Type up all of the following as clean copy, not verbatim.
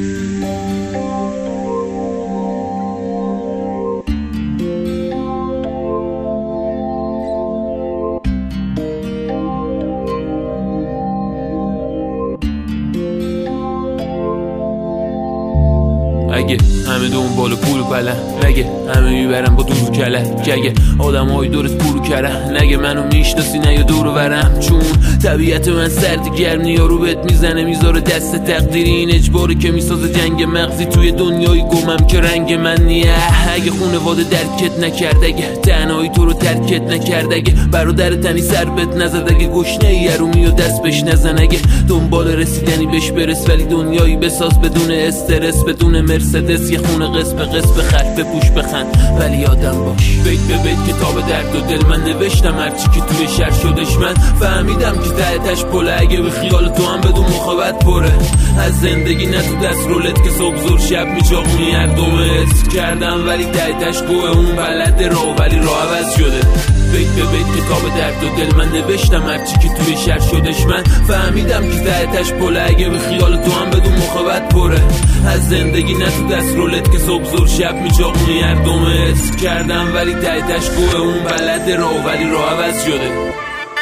اگه همه دنبال پول بلن، نگه همه میبرن با دور کلک، اگه آدم های دورت پورو کرن، نگه منو میشناسی نگه دورو برم، چون طبیعت من سرد گرم یارو بهت میزنه میذاره دست تقدیری، این اجباره که میسازه جنگ مغزی توی دنیای گمم که رنگ من نیه. اگه خونواده درکت نکرد، اگه تنهایی تو رو ترکت نکرد، اگه برادر تنی سر بهت نزد، اگه گشنه یرومی و دست بهش نزن، اگه دنبال رسیدنی بهش برس ولی دنیایی بساز بدون استرس، بدون مرسدس، یه خونه قسم به قسم خرد بپوش بخند ولی یادم باش بیت به بیت کتاب درد و دل من نوشتم، هرچی که توی شهر شدش من فهمیدم که تهتش پله، اگه به خیال تو هم بدون مخابت پره، از زندگی نه تو دست رولت که صبح زور شب میچاقونی هر دومه حس کردم ولی تهتش گوه اون بلد راه ولی راه عوض شده. بیت به بیت کتاب درد و دل من نوشتم، هرچی که توی شهر شدش من فهمیدم که تهتش پله، اگه به خیال تو هم بدون مخابت پره، از زندگی نه تو دست رولت که صبح زور شب میچاقونی هر دومه حس کردم ولی تهتش گوه اون بلد راه ولی راه عوض شده.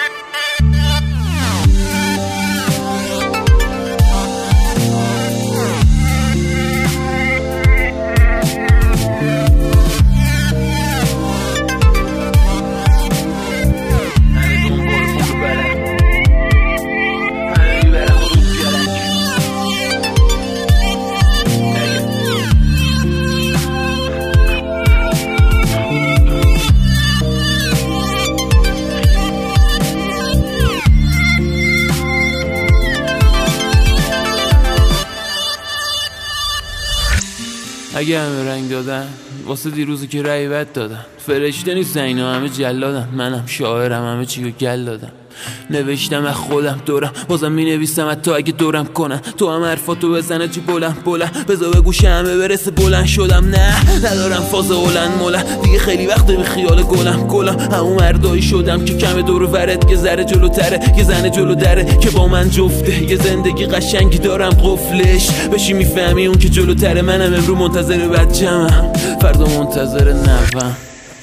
اگه همه رنگ دادن واسه دیروزی که رأی بد دادن، فرشته نیستن اینا همه جلادن، منم شاعرم همه چی رو گل دادم، نوشتم از خودم دورم بازم می نویسم حتی اگه دورم کنن، تو هم حرفاتو بزنه چی بلند بلند بذار به گوش همه برسه بلند شدم، نه ندارم فاز هلند ملند دیگه خیلی وقته به خیال گلم همون مردایی شدم که کم دور ورد یه ذره جلوتره، یه زن جلو دره که با من جفته، یه زندگی قشنگی دارم قفلش بشی میفهمی اون که جلوتره، منم امرو منتظر بچه‌مم فردا منتظر نوام.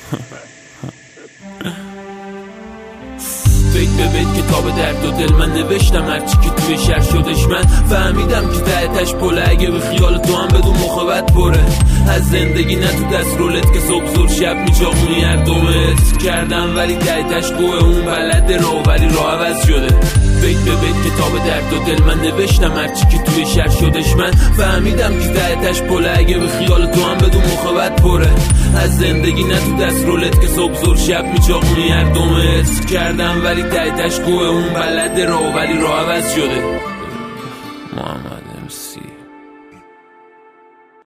بیت به بیت کتاب درد و دل من نوشتم، هرچی که توی شهر شدش من فهمیدم که تهتش پله، اگه به خیال تو هم بدون مخابت پره، از زندگی نه تو دست رولت که صبح زور شب میچاقونی هر دومه حس کردم ولی تهتش گوه اون بلد راه ولی راه عوض شده. بیت به بیت کتاب درد و دل من نوشتم، هرچی که توی شهر شدش من فهمیدم که تهتش پله، اگه به خیال تو هم بدون مخابت پره، از زندگی نه تو دست رولت که صبح زور شب میچاقونی هر دومه حس کردم ولی تهتش گوه اون بلد راه ولی راه عوض شده. محمد